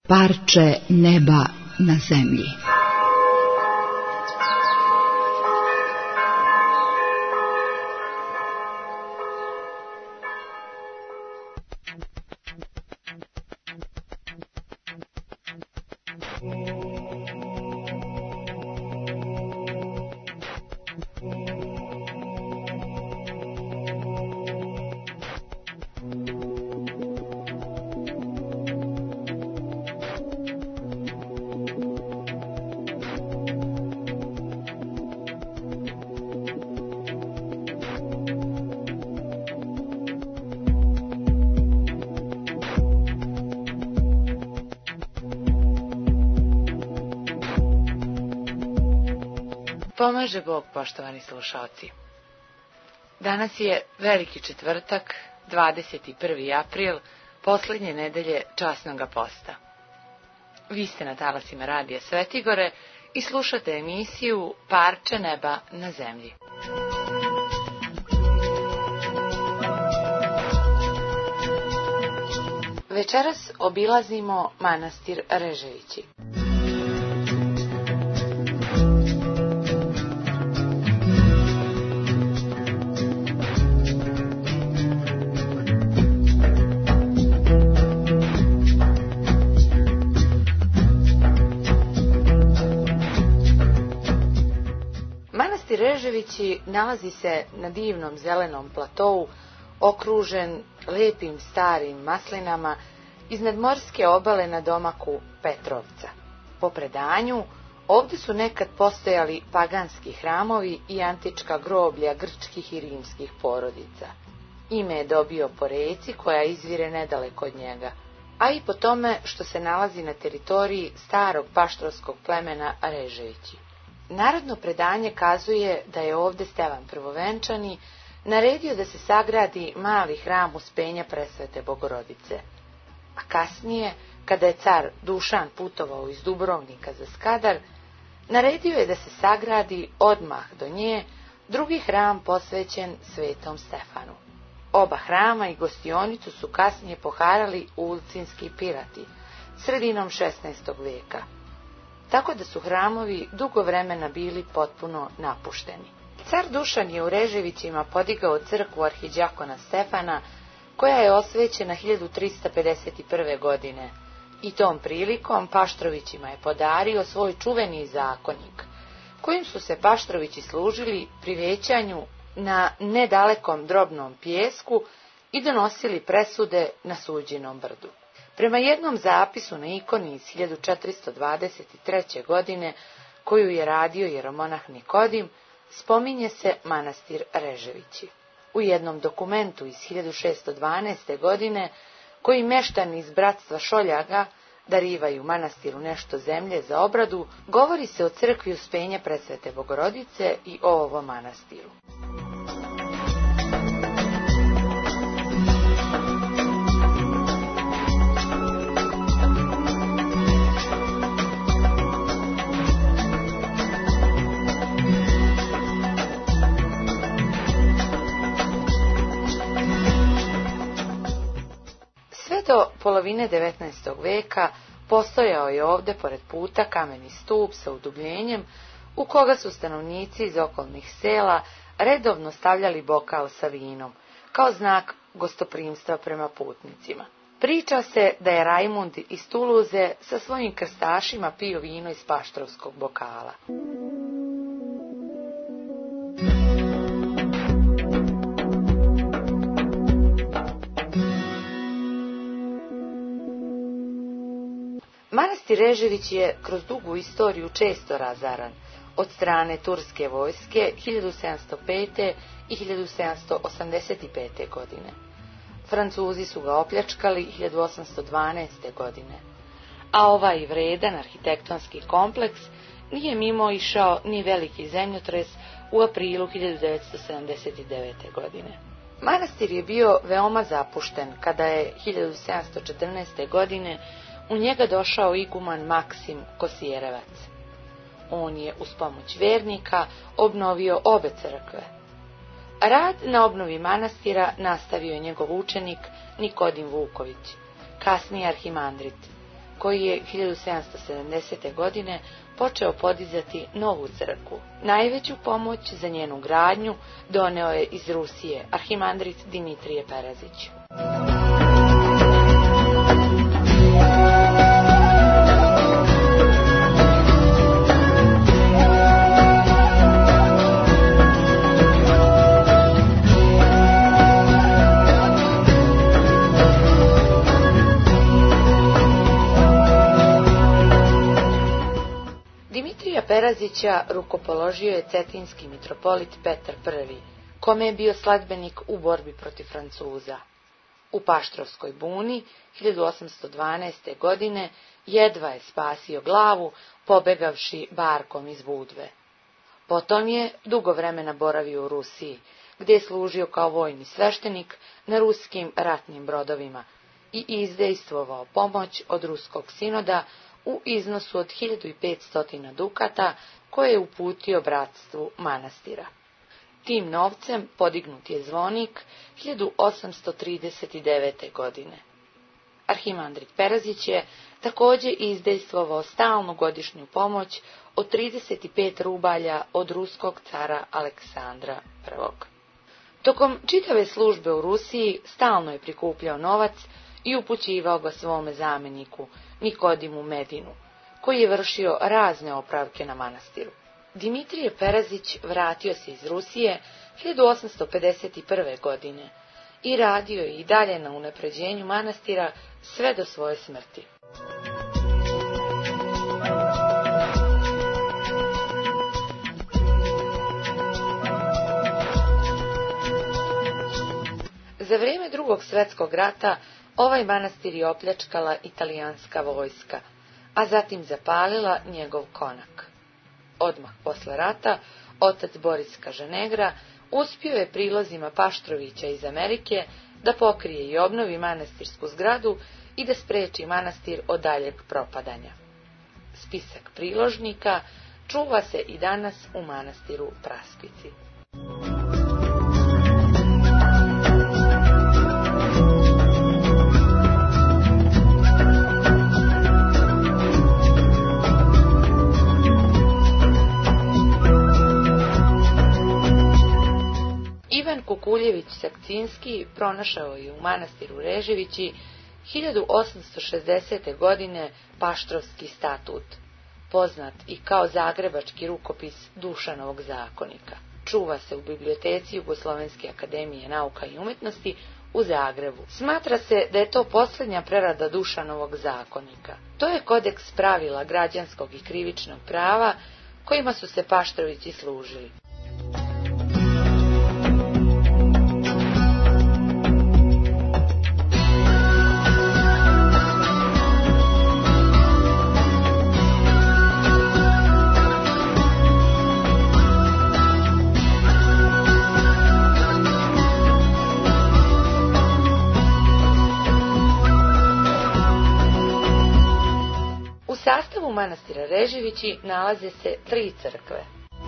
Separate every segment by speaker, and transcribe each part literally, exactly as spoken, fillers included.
Speaker 1: Parče neba na zemlji.
Speaker 2: Pomaže Bog, poštovani slušalci. Danas je veliki četvrtak, dvadeset prvi april, posljednje nedelje časnoga posta. Vi ste na talasima Radija Svetigore i slušate emisiju Parče neba na zemlji. Večeras obilazimo manastir Reževići. Manastir Reževići nalazi se na divnom zelenom platou, okružen lijepim starim maslinama iznad morske obale na domaku Petrovca. Po predanju, ovdje su nekad postojali paganski hramovi i antička groblja grčkih i rimskih porodica. Ime je dobio po reci koja izvire nedaleko od njega, a i po tome što se nalazi na teritoriji starog paštrovskog plemena Reževići. Narodno predanje kazuje da je ovdje Stevan Prvovenčani naredio da se sagradi mali hram Uspenja Presvete Bogorodice, a kasnije, kada je car Dušan putovao iz Dubrovnika za Skadar, naredio je da se sagradi odmah do nje drugi hram posvećen Svetom Stefanu. Oba hrama i gostionicu su kasnije poharali ulcinski pirati, sredinom šesnaestog vijeka, tako da su hramovi dugo vremena bili potpuno napušteni. Car Dušan je u Reževićima podigao crkvu arhidjakona Stefana, koja je osvećena hiljadu trista pedeset prve. godine, i tom prilikom Paštrovićima je podario svoj čuveni zakonik, kojim su se Paštrovići služili pri većanju na nedalekom drobnom pijesku i donosili presude na Suđinom brdu. Prema jednom zapisu na ikoni iz hiljadu četiristo dvadeset treće. godine, koju je radio jeromonah Nikodim, spominje se manastir Reževići. U jednom dokumentu iz hiljadu šessto dvanaeste. godine, koji meštani iz bratstva Šoljaga darivaju manastiru nešto zemlje za obradu, govori se o crkvi Uspenja Presvete Bogorodice i o ovom manastiru. Do polovine devetnaestog vijeka postojao je ovdje pored puta kameni stup sa udubljenjem u koga su stanovnici iz okolnih sela redovno stavljali bokal sa vinom, kao znak gostoprimstva prema putnicima. Priča se da je Rajmund iz Tuluze sa svojim krstašima pio vino iz paštrovskog bokala. Manastir Režević je kroz dugu istoriju često razaran od strane turske vojske hiljadu sedamsto pete. i hiljadu sedamsto osamdeset pete. godine. Francuzi su ga opljačkali hiljadu osamsto dvanaeste. godine, a ovaj vredan arhitektonski kompleks nije mimo išao ni veliki zemljotres u aprilu hiljadu devetsto sedamdeset devete. godine. Manastir je bio veoma zapušten kada je hiljadu sedamsto četrnaeste. godine u njega došao iguman Maksim Kosijerevac. On je uz pomoć vernika obnovio obe crkve. Rad na obnovi manastira nastavio je njegov učenik Nikodim Vuković, kasnije arhimandrit, koji je hiljadu sedamsto sedamdesete. godine počeo podizati novu crkvu. Najveću pomoć za njenu gradnju doneo je iz Rusije arhimandrit Dimitrije Perazić. Dimitrija Perazića rukopoložio je cetinski mitropolit Petar Prvi, kome je bio sledbenik u borbi protiv Francuza. U Paštrovskoj buni hiljadu osamsto dvanaeste. godine jedva je spasio glavu pobegavši barkom iz Budve. Potom je dugo vremena boravio u Rusiji, gdje je služio kao vojni sveštenik na ruskim ratnim brodovima i izdejstvovao pomoć od ruskog sinoda u iznosu od hiljadu petsto dukata koje je uputio bratstvu manastira. Tim novcem podignut je zvonik hiljadu osamsto trideset devete. godine. Arhimandrit Perazić je također izdejstvovao stalnu godišnju pomoć od trideset pet rubalja od ruskog cara Aleksandra Prvog. Tokom čitave službe u Rusiji stalno je prikupljao novac i upućivao ga svome zamjeniku Nikodimu Medinu, koji je vršio razne opravke na manastiru. Dimitrije Perazić vratio se iz Rusije hiljadu osamsto pedeset prve. godine i radio je i dalje na unapređenju manastira sve do svoje smrti. Za vrijeme Drugog svjetskog rata ovaj manastir je opljačkala italijanska vojska, a zatim zapalila njegov konak. Odmah posle rata, otac Boris Kažanegra uspio je prilozima Paštrovića iz Amerike da pokrije i obnovi manastirsku zgradu i da spreči manastir od daljeg propadanja. Spisak priložnika čuva se i danas u manastiru Praspici. Ivan Kukuljević Sakcinski pronašao je u manastiru Reževići hiljadu osamsto šezdesete. godine Paštrovski statut, poznat i kao zagrebački rukopis Dušanovog zakonika. Čuva se u biblioteci Jugoslovenske akademije nauka i umjetnosti u Zagrebu. Smatra se da je to posljednja prerada Dušanovog zakonika. To je kodeks pravila građanskog i krivičnog prava kojima su se Paštrovići služili. U sastavu manastira Reževići nalaze se tri crkve.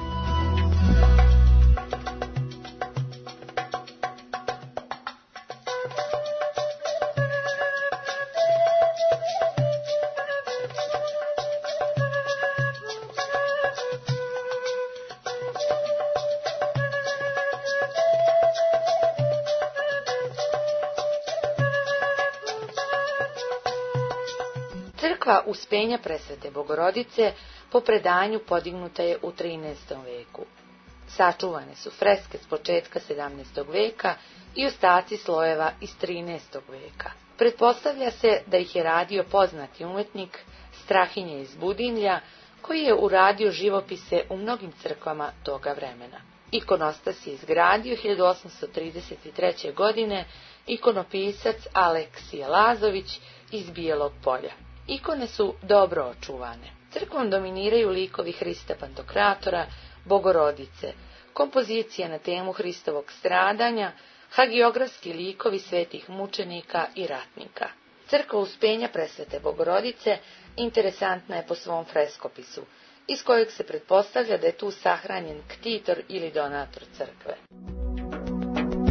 Speaker 2: Crkva Uspenja Presvete Bogorodice po predanju podignuta je u trinaestom veku. Sačuvane su freske s početka sedamnaestog veka i ostaci slojeva iz trinaestog veka. Pretpostavlja se da ih je radio poznati umjetnik Strahinje iz Budimlja, koji je uradio živopise u mnogim crkvama toga vremena. Ikonostas je izgradio hiljadu osamsto trideset treće. godine ikonopisac Aleksije Lazović iz Bijelog Polja. Ikone su dobro očuvane. Crkvom dominiraju likovi Hrista Pantokratora, Bogorodice, kompozicije na temu Hristovog stradanja, hagiografski likovi svetih mučenika i ratnika. Crkva Uspenja Presvete Bogorodice interesantna je po svom freskopisu, iz kojeg se pretpostavlja da je tu sahranjen ktitor ili donator crkve.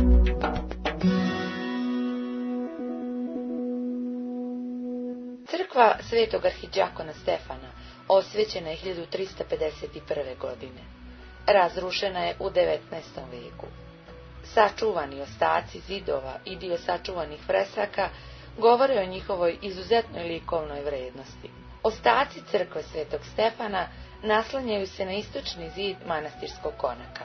Speaker 2: Crkva Crkva Svetog Arhidžakona Stefana osvećena je hiljadu trista pedeset prve. godine. Razrušena je u devetnaestom veku. Sačuvani ostaci zidova i dio sačuvanih fresaka govore o njihovoj izuzetnoj likovnoj vrednosti. Ostaci crkve Svetog Stefana naslanjaju se na istočni zid manastirskog konaka.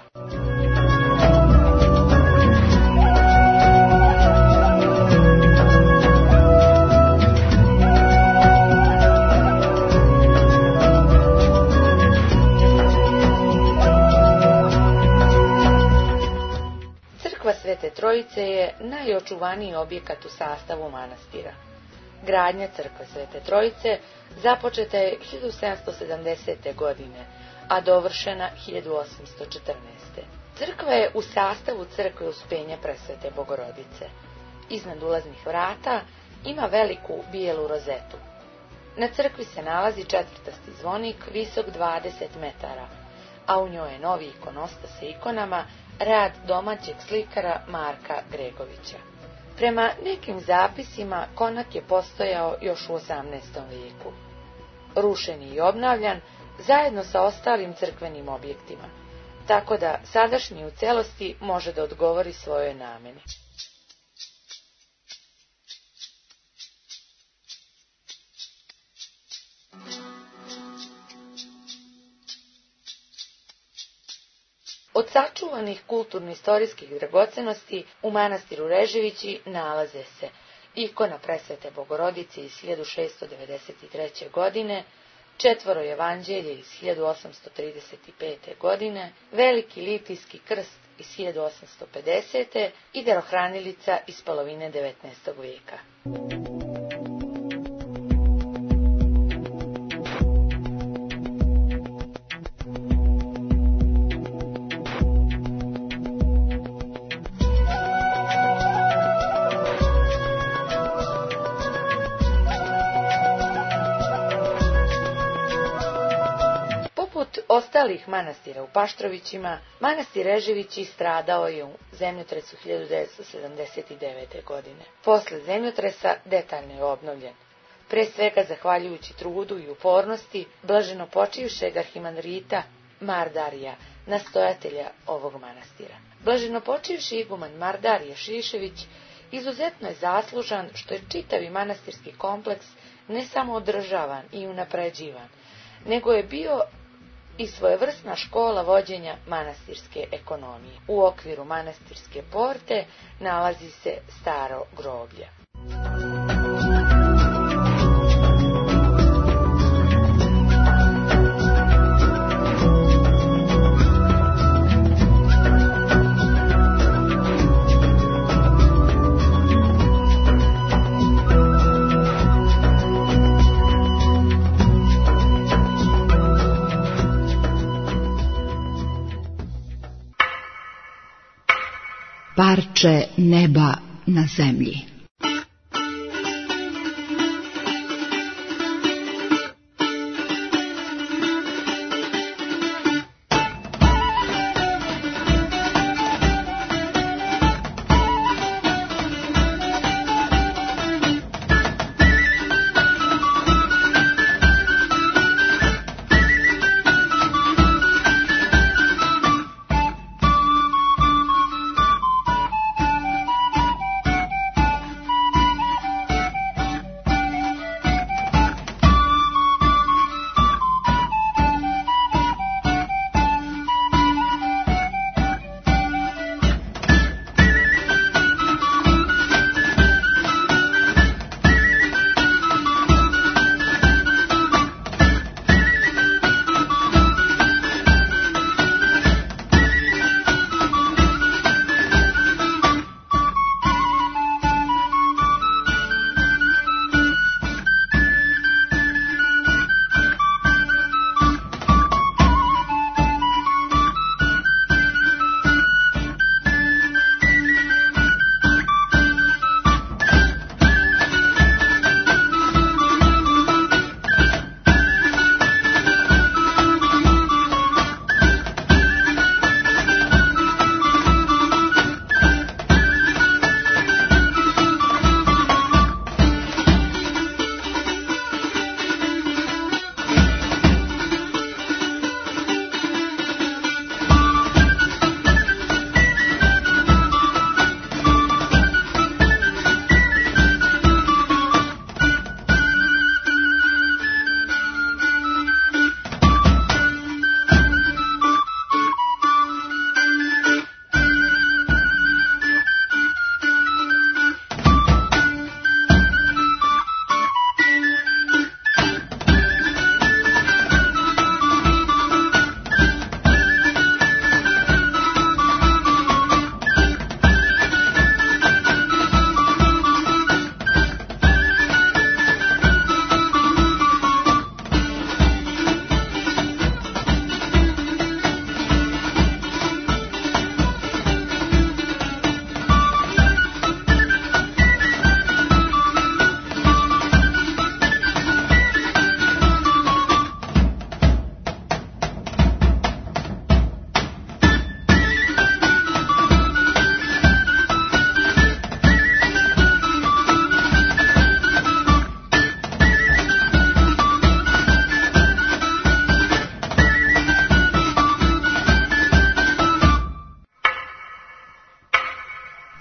Speaker 2: Crkva Svete Trojice je najočuvaniji objekat u sastavu manastira. Gradnja crkve Svete Trojice započeta je hiljadu sedamsto sedamdesete. godine, a dovršena hiljadu osamsto četrnaeste. Crkva je u sastavu crkve Uspenja Presvete Bogorodice. Iznad ulaznih vrata ima veliku bijelu rozetu. Na crkvi se nalazi četvrtasti zvonik visok dvadeset metara, a u njoj je novi ikonostas sa ikonama, rad domaćeg slikara Marka Gregovića. Prema nekim zapisima konak je postojao još u osamnaestom veku. Rušen je i obnavljan zajedno sa ostalim crkvenim objektima, tako da sadašnji u celosti može da odgovori svojoj nameni. Od sačuvanih kulturno-istorijskih dragocenosti u manastiru Reževići nalaze se ikona Presvete Bogorodice iz hiljadu šessto devedeset treće. godine, četvoro evanđelje iz hiljadu osamsto trideset pete. godine, veliki litijski krst iz hiljadu osamsto pedesete. i darohranilica iz polovine devetnaestog veka. Ostalih manastira u Paštrovićima, manastir Reževići stradao je u zemljotresu hiljadu devetsto sedamdeset devete. godine. Posle zemljotresa detaljno je obnovljen, pre svega zahvaljujući trudu i upornosti blaženopočivšeg arhimandrita Mardarija, nastojatelja ovog manastira. Blaženopočivši iguman Mardarije Šišević izuzetno je zaslužan što je čitavi manastirski kompleks ne samo održavan i unapređivan, nego je bio i svojevrsna škola vođenja manastirske ekonomije. U okviru manastirske porte nalazi se staro groblje.
Speaker 1: Parče neba na zemlji.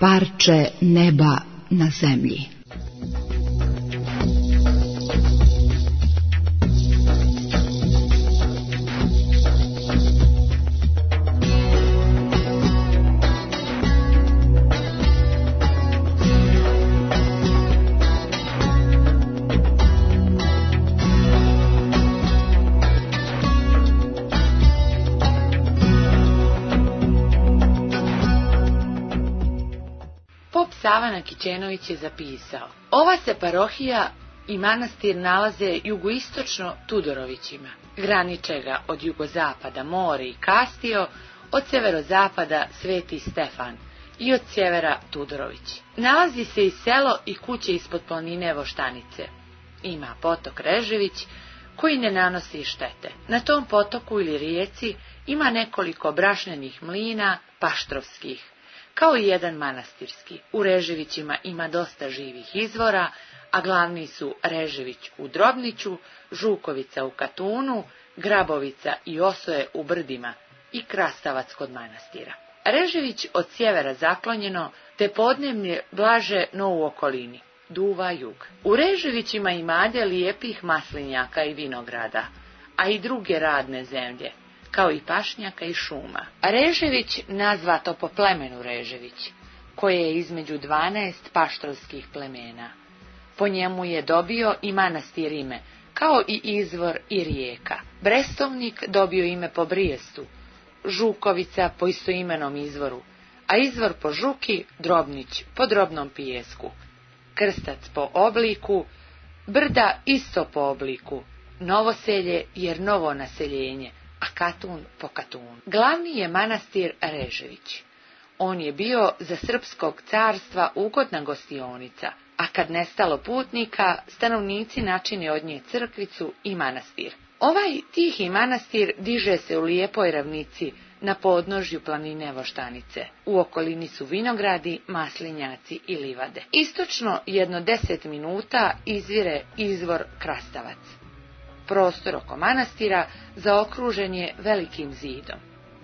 Speaker 1: Parče neba na zemlji.
Speaker 2: Savana Kićenović je zapisao: ova se parohija i manastir nalaze jugoistočno Tudorovićima. Graniče ga od jugozapada more i Kastio, od severozapada Sveti Stefan i od sjevera Tudorović. Nalazi se i selo i kuće ispod planine Voštanice. Ima potok Režević koji ne nanosi štete. Na tom potoku ili rijeci ima nekoliko brašnenih mlina paštrovskih, kao i jedan manastirski. U Reževićima ima dosta živih izvora, a glavni su Režević u Drobniću, Žukovica u Katunu, Grabovica i Osoje u Brdima i Krastavac kod manastira. Režević od sjevera zaklonjeno, te podneblje blaže, no u okolini. Duva jug. U Reževićima imade lijepih maslinjaka i vinograda, a i druge radne zemlje, kao i pašnjaka i šuma. Režević nazvato po plemenu Režević, koje je između dvanaest paštrovskih plemena. Po njemu je dobio i manastir ime, kao i izvor i rijeka. Brestovnik dobio ime po Brijestu, Žukovica po istoimenom izvoru, a izvor po Žuki, Drobnić po drobnom pijesku, Krstac po obliku, Brda isto po obliku, Novoselje jer novo naseljenje, a Katun po Katunu. Glavni je manastir Režević. On je bio za srpskog carstva ugodna gostionica, a kad nestalo putnika, stanovnici načine od nje crkvicu i manastir. Ovaj tihi manastir diže se u lijepoj ravnici na podnožju planine Voštanice. U okolini su vinogradi, maslinjaci i livade. Istočno jedno deset minuta izvire izvor Krastavac. Prostor oko manastira zaokružen je velikim zidom.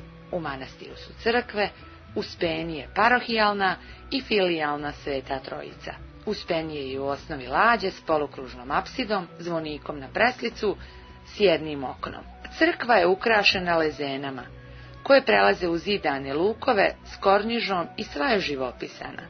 Speaker 2: U manastiru su crkve, Uspenje parohijalna i filijalna Sveta Trojica. Uspenje je u osnovi lađe s polukružnom apsidom, zvonikom na preslicu, s jednim oknom. Crkva je ukrašena lezenama, koje prelaze u zidane lukove s kornižom i sva je živopisana.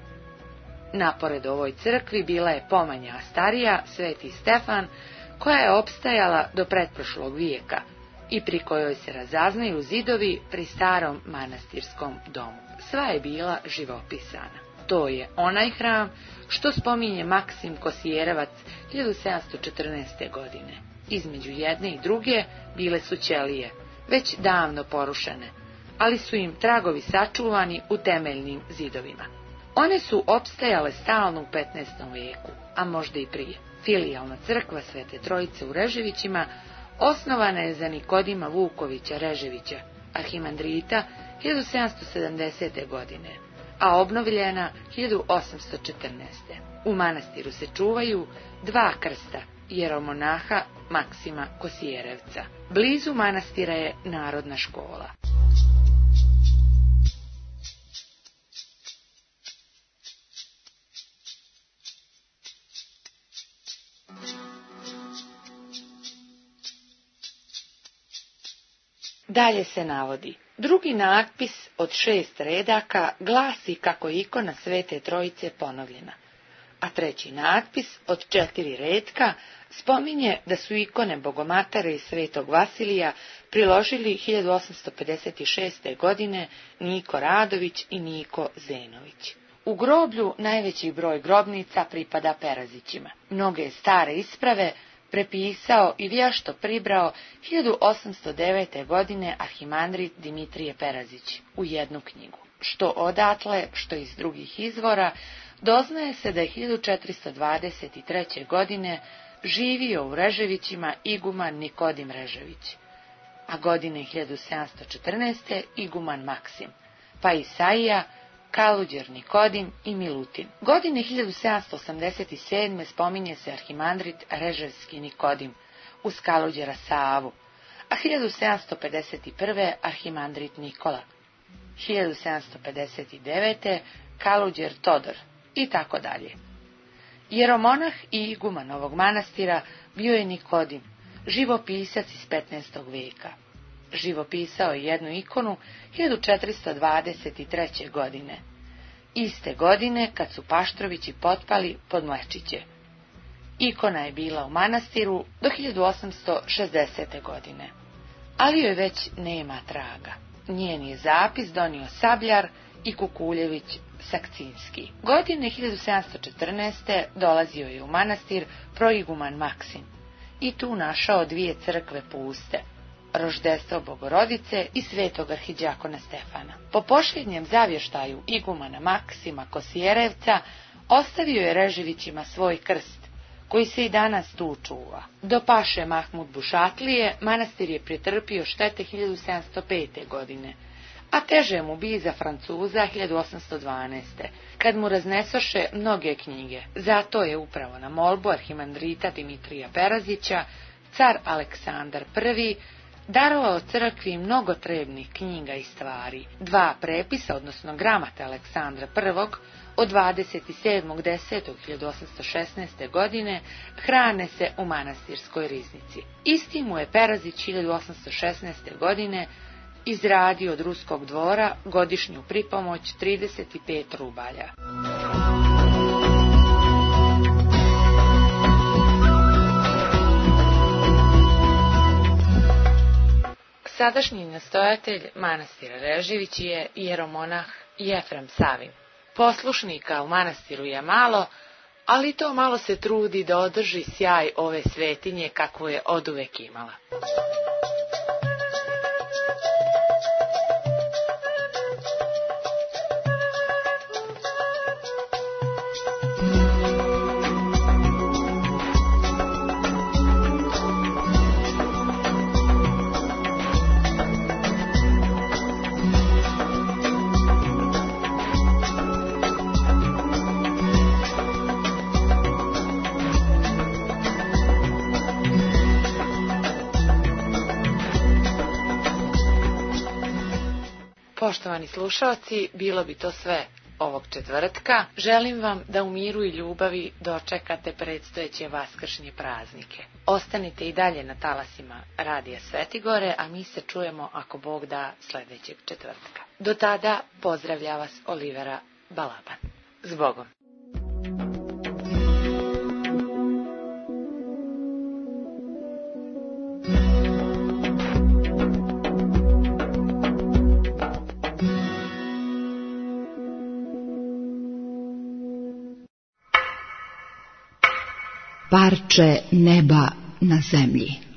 Speaker 2: Napored ovoj crkvi bila je pomanja starija, Sveti Stefan, koja je opstajala do pretprošlog vijeka i pri kojoj se razaznaju zidovi pri starom manastirskom domu. Sva je bila živopisana. To je onaj hram što spominje Maksim Kosijerevac hiljadu sedamsto četrnaeste. godine. Između jedne i druge bile su ćelije, već davno porušene, ali su im tragovi sačuvani u temeljnim zidovima. One su opstajale stalno u petnaestom vijeku, a možda i prije. Filijalna crkva Svete Trojice u Reževićima osnovana je za Nikodima Vukovića Reževića, arhimandrita, hiljadu sedamsto sedamdesete. godine, a obnovljena hiljadu osamsto četrnaeste. U manastiru se čuvaju dva krsta jeromonaha Maksima Kosijerevca. Blizu manastira je narodna škola. Dalje se navodi: drugi natpis od šest redaka glasi kako je ikona Svete Trojice ponovljena, a treći natpis od četiri retka spominje da su ikone Bogomatare i Svetog Vasilija priložili hiljadu osamsto pedeset šeste. godine Niko Radović i Niko Zenović. U groblju najveći broj grobnica pripada Perazićima. Mnoge stare isprave prepisao i vješto pribrao hiljadu osamsto devete. godine arhimandrit Dimitrije Perazić u jednu knjigu. Što odatle, što iz drugih izvora, doznaje se da je hiljadu četiristo dvadeset treće. godine živio u Reževićima iguman Nikodim Režević, a godine hiljadu sedamsto četrnaeste. iguman Maksim, pa Isaija, Kaluđer Nikodim i Milutin. Godine hiljadu sedamsto osamdeset sedme. spominje se arhimandrit Reževski Nikodim uz Kaluđera Savu, a hiljadu sedamsto pedeset prve. arhimandrit Nikola. hiljadu sedamsto pedeset devete. Kaluđer Todor i tako dalje. Jeromonah i iguman ovog manastira bio je Nikodim, živopisac iz petnaestog veka. Živopisao je jednu ikonu hiljadu četiristo dvadeset treće. godine. Iste godine kad su Paštrovići potpali pod Mlečiće. Ikona je bila u manastiru do hiljadu osamsto šezdesete. godine. Ali joj već nema traga. Njen je zapis donio Sabljar i Kukuljević Sakcinski. Godine hiljadu sedamsto četrnaeste. dolazio je u manastir proiguman Maksim i tu našao dvije crkve puste, Roždestvo Bogorodice i svetog arhidjakona Stefana. Po posljednjem zavještaju igumana Maksima Kosjerevca ostavio je Reževićima svoj krst, koji se i danas tu čuva. Do paše Mahmud Bušatlije manastir je pretrpio štete hiljadu sedamsto pete. godine, a teže mu bi za Francuza hiljadu osamsto dvanaeste. kad mu raznesoše mnoge knjige. Zato je upravo na molbu arhimandrita Dimitrija Perazića car Aleksandar prvi darovao crkvi mnogo trebnih knjiga i stvari. Dva prepisa, odnosno gramate Aleksandra prvog od dvadeset sedmog desetog hiljadu osamsto šesnaeste. godine hrane se u manastirskoj riznici. Isti mu je Perazić hiljadu osamsto šesnaeste. godine izradio od ruskog dvora godišnju pripomoć trideset pet rubalja. Sadašnji nastojatelj manastira Reževići je jeromonah Jefrem Savin. Poslušnika u manastiru je malo, ali to malo se trudi da održi sjaj ove svetinje kakvu je oduvek imala. Poštovani slušalci, bilo bi to sve ovog četvrtka. Želim vam da u miru i ljubavi dočekate predstojeće vaskršnje praznike. Ostanite i dalje na talasima Radija Svetigore, a mi se čujemo, ako Bog da, sljedećeg četvrtka. Do tada pozdravlja vas Olivera Balaban. Zbogom.
Speaker 1: Parče neba na zemlji.